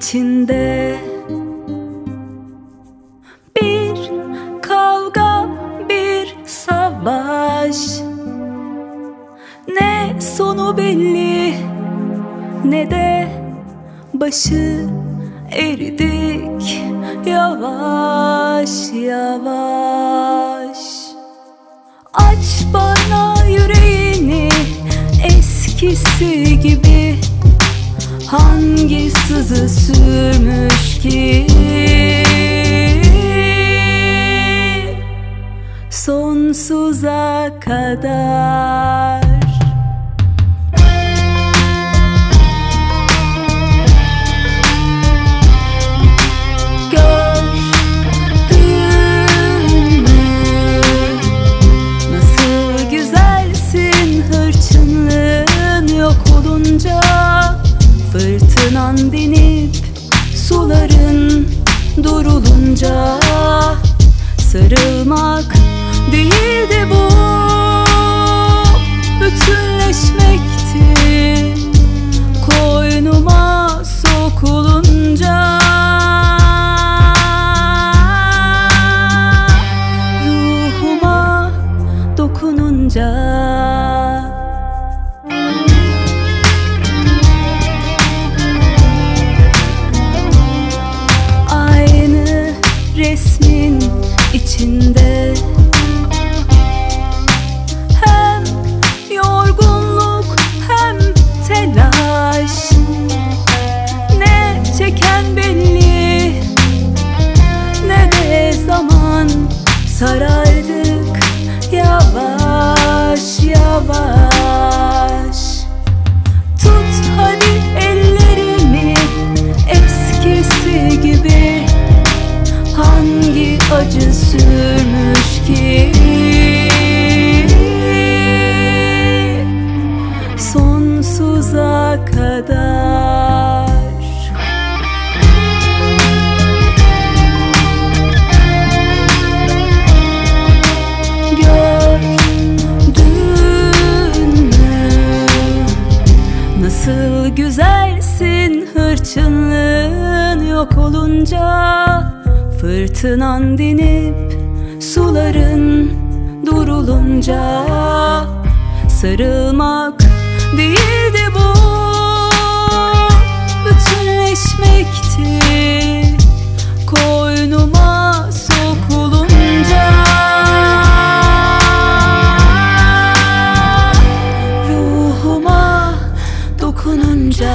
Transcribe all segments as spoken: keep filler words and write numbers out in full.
içinde. Bir kavga, bir savaş, ne sonu belli ne de başı. Eridik yavaş yavaş. Aç bana yüreğini eskisi gibi, hangi sızı sürmüş ki sonsuza kadar. Fırtınan dinip suların durulunca, sarılmak değildi bu, bütünleşmekti. Koynuma sokulunca, ruhuma dokununca. Resmin içinde hem yorgunluk hem telaş, ne çeken belli ne de zaman. Sarardık yavaş yavaş. Tut hadi ellerimi eskisi gibi, hangi acı sürmüş ki sonsuza kadar. Gördün mü nasıl güzelsin, hırçınlığın yok olunca. Fırtınan dinip suların durulunca, sarılmak değildi bu, bütünleşmekti. Koynuma sokulunca, ruhuma dokununca.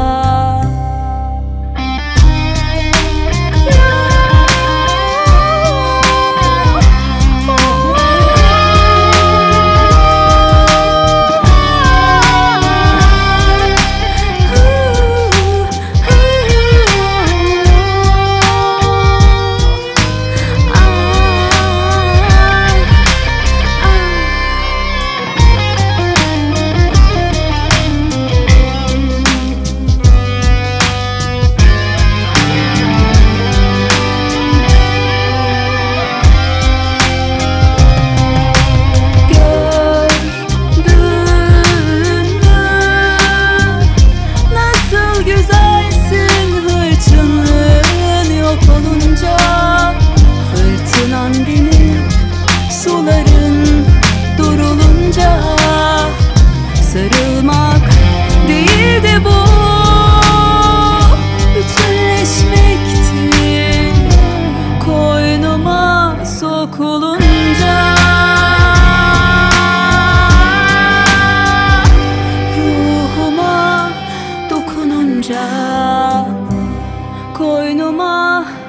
Suların durulunca, sarılmak değildi bu, bütünleşmekti. Koynuma sokulunca, ruhuma dokununca, koynuma